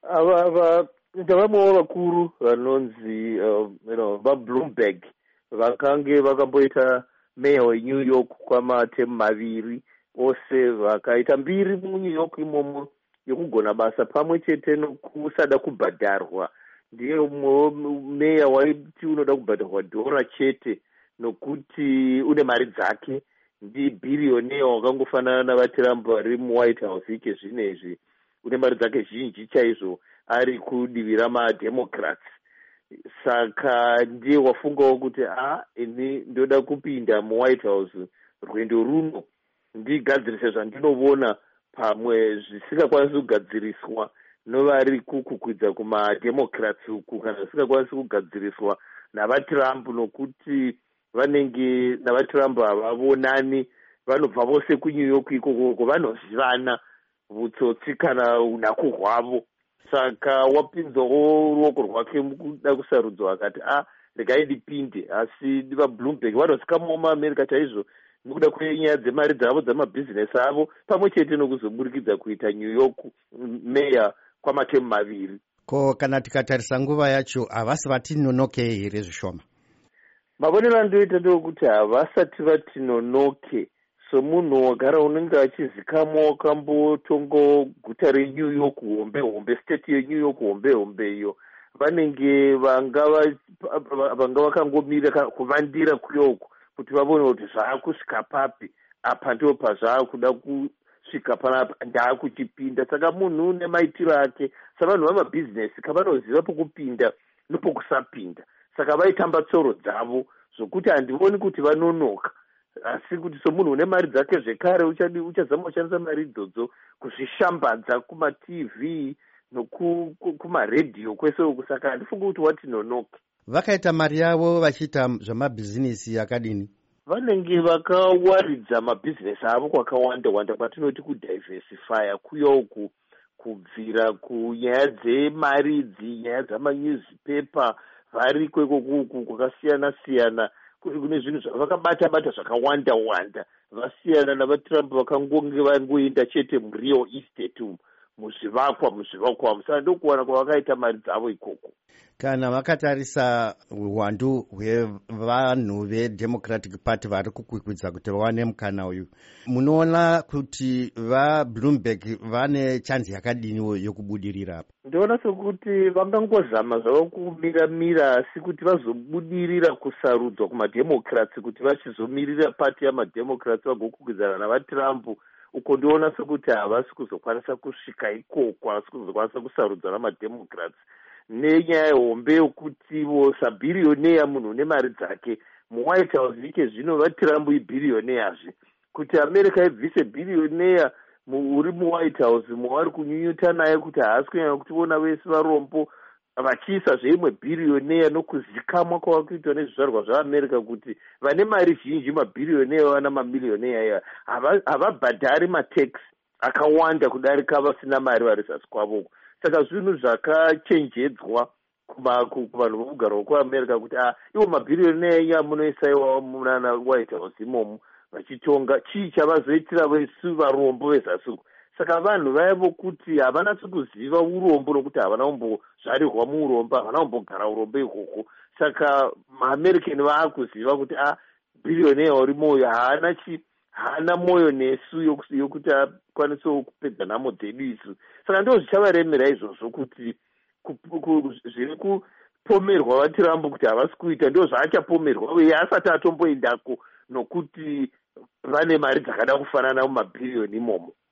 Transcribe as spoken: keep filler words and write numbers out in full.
ava ava ndavamwewo vakuru vanonzi uh, you know, vaBloomberg vakange vakamboita meya weNew York kwamatemu maviri ose vakaita mbiri muNew York imomo yokugona basa pamwe chete nokusada kubhadharwa. Ndiye umwewo meya waiti unoda kubhadharwa dhora chete nokuti une mari dzake. Ndibhirioneya wakangofanana navaTrump vari muWhite House ike zvinezvi, une mari dzake zhinji chaizvo ari kudivi ramademocrats. Saka ndiye wafungawo kuti a ini ndoda kupinda muWhite House rwendo runo ndigadzirise zvandinoona pamwe zvisingakwanisi kugadziriswa novari kukukwidza kumademocrats uku, kana zvisingakwanisi kugadziriswa navaTrump, nokuti vanenge navaTrump havavonani, vanobva vose kuNew York ikoko vanozivana vutsotsi kana unaku hwavo. Saka wapinzawo ruoko rwake mukuda kusarudzwa akati a regai ndipinde. Asi vaBloomberg vanozikamawo muAmerica chaizvo nekuda kwenyaya dzemari dzavo dzamabhizinesi avo, pamwe chete nokuzoburikidza kuita New York meya kwamatemu maviri. Ko kana tikatarisa nguva yacho havasi vati nonoke here zvishoma? Mavonero andoita ndokuti havasati vati nonoke. Somunhu wagara unenge achizikamwa wakambotongo guta reNew York hombe hombe, state yeNew York hombe hombe iyo, vanenge vanga vanga vakangomira kuvandira kuyoko kuti vavone kuti zvaakusvika papi, apa ndipo pazvaakuda kusvika panapa, ndaakuchipinda. Saka munhu une maitiro ake, savanhu vamabhizinesi kavanoziva pokupinda nopokusapinda. Saka vaitamba tsoro dzavo zvokuti handivoni kuti vanonoka, asi kuti somunhu une mari dzake zvekare uchazama kushandisa mari idzodzo kuzvishambadza kumaTV nokumaredhiyo kwese uku. Saka handifungi kuti wati nonoke. Vakaita mari yavo vachiita zvamabhizinesi akadini? Vanenge vakawaridza mabhizinesi avo kwakawanda wanda, kwatinoti kudiversifya kuyoku, kubvira kunyaya dzemari idzi, nyaya dzamanyuzipepa, vari kweko kuku kwakasiyana siyana, kune zvinhu zvavakabata bata zvakawanda wanda, vasiyana navaTrump vakangonge vangoenda chete muReal Estate umu, muzvivakwa muzvivakwa musana ndokuwana kwavakaita mari dzavo ikoko. Kana vakatarisa uwandu hwevanhu veDemocratic Party vari kukwikwidza kuti vawane mukana uyu, munoona kuti vaBloomberg vane chanzi yakadini yokubudirira apa? Ndoona sokuti vangangozama zvavo kumira-mira, asi kuti vazobudirira kusarudzwa kumademocrats kuti vachizomirira pati yamademocrats vagokwikwidza navaTrump, uko ndiona sokuti havasi kuzokwanisa kusvika ikoko, havasi kuzokwanisa kusarudzwa namademocrats. Nenyaya hombe yokuti sabhirioneya munhu une mari dzake muWhite House ike zvino vaTrump ibhirioneyazve, kuti America ibvise bhirioneya uri muWhite House mwavari kunyunyuta naye kuti haasi kunyanya kutiona vese varombo, vachiisa zveimwe bhirioneya nokuzikamwa kwavakuitwa nezvizvarwa zvaAmerica kuti vane mari zhinji mabhirioneya vana mamilioneya iya havabhadhari matax akawanda kudarika vasina mari vari zasi kwavo. Saka zvinhu zvakachenjedzwa kuvanhu vokugara kwekuAmerica kuti ah iwo mabhirioneya munoisaiwa munana White House imomo vachitonga, chii chavazoitira vesu varombo vezasi. Saka vanhu vaivo kuti havanatsi kuziva urombo nokuti havana kumbozvarirwa muurombo, havana kumbogara urombo ikoko. Saka maAmerican vaakuziva kuti ah bhirioneya uri moyo haana chi haana moyo nesu yokuti akwanise kupedza nhamo dzedu isu. Saka ndo zvichavaremera izvozvo kuti zviri kupomerwa vaTrump kuti havasi kuita ndo zvaachapomerwa uye asati atomboendako, nokuti vane mari dzakada kufanana mumabhiriyoni imomo.